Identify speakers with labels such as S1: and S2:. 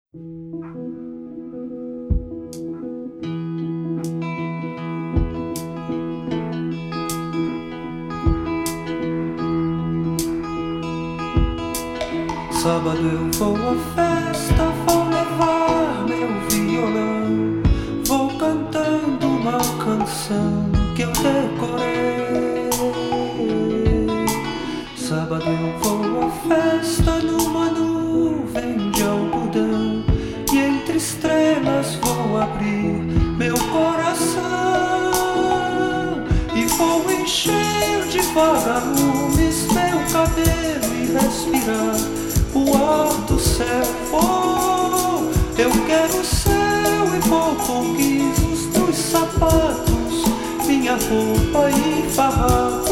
S1: Sábado eu vou à festa, vou levar meu violão, vou cantando uma canção que eu decorei. Sábado eu vou à festa numa nuvem de algodão, e entre estrelas vou abrir meu coração, e vou encher de vagalumes meu cabelo e respirar o ar do céu. Oh, eu quero o céu e vou com guizos dos sapatos, minha roupa e farrapo.